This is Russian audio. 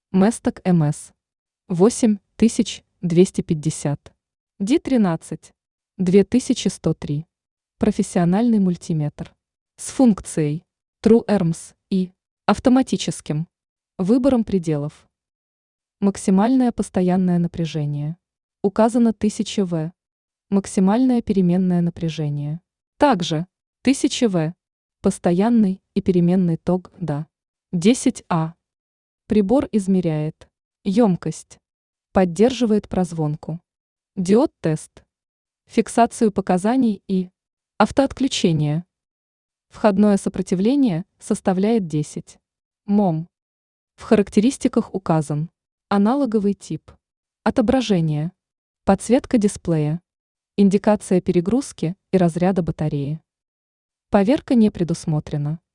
Месток МС 8250. Ди-13 2103. Профессиональный мультиметр. С функцией True ERMS и автоматическим выбором пределов. Максимальное постоянное напряжение. Указано 1000 В. Максимальное переменное напряжение. Также 1000 В. Постоянный и переменный ток до 10 А. Прибор измеряет емкость, поддерживает прозвонку, диод-тест, фиксацию показаний и автоотключение. Входное сопротивление составляет 10 мом. В характеристиках указан аналоговый тип, отображение, подсветка дисплея, индикация перегрузки и разряда батареи. Поверка не предусмотрена.